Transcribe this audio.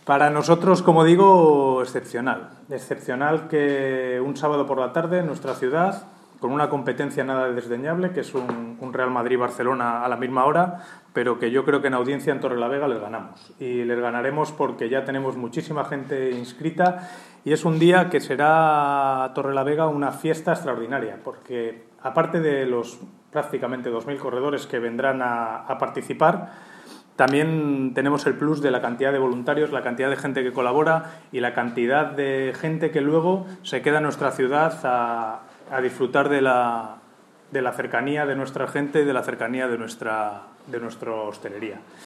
Para nosotros, como digo, excepcional. Excepcional que un sábado por la tarde en nuestra ciudad, con una competencia nada desdeñable, que es un Real Madrid-Barcelona a la misma hora, pero que yo creo que en audiencia en Torrelavega les ganamos. Y les ganaremos porque ya tenemos muchísima gente inscrita y es un día que será Torrelavega una fiesta extraordinaria, porque aparte de los prácticamente 2.000 corredores que vendrán a participar, también tenemos el plus de la cantidad de voluntarios, la cantidad de gente que colabora y la cantidad de gente que luego se queda en nuestra ciudad a disfrutar de la cercanía de nuestra gente y de la cercanía de nuestra hostelería.